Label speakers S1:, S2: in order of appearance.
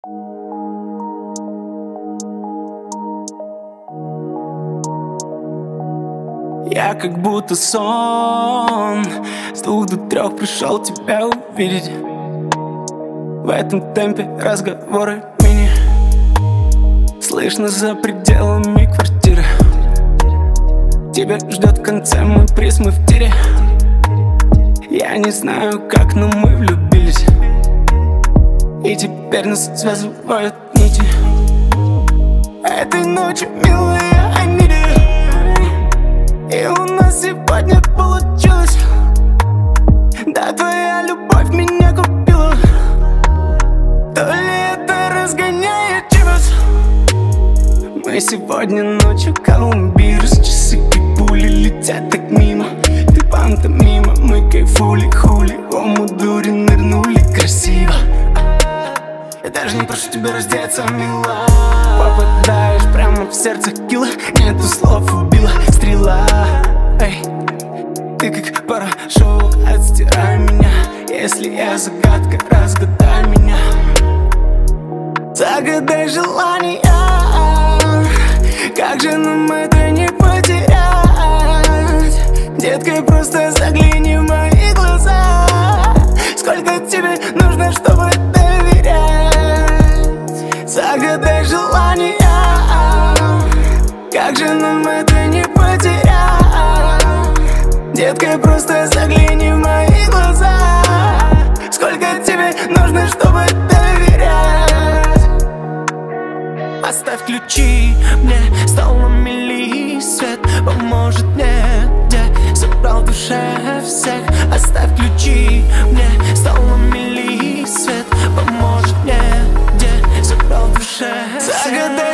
S1: Я как будто сон, с 2 до 3 пришел тебя увидеть. В этом темпе разговоры мини, слышно за пределами квартиры. Тебя ждет в конце мой приз, мы в тире. Я не знаю как, но мы влюбились, и теперь нас связывают нити. Этой ночью, милая, I need it. И у нас сегодня получилось. Да, твоя любовь меня купила. То ли это разгоняет чивас. Мы сегодня ночью Колумбирос. Часы как пули летят так мимо. Ты пантомима, мы кайфули, хули. О, мы дури нырнули красиво. Я даже не прошу тебя раздеться, мила. Попадаешь прямо в сердце килла. Нету слов, убила стрела. Эй, ты как порошок, отстирай меня. Если я загадка, разгадай меня. Загадай желания. Как же нам это не потерять? Детка, просто загляни в мои глаза. Сколько тебе нужно, чтобы доверять? Загадай желания. Как же нам это не потерять? Детка, просто загляни в мои глаза. Сколько тебе нужно, чтобы доверять? Оставь ключи, мне стал на мели. Свет поможет мне, где собрал в душе всех. Оставь ключи, мне стал на мели. Свет поможет мне, где собрал в душе всех. Загадай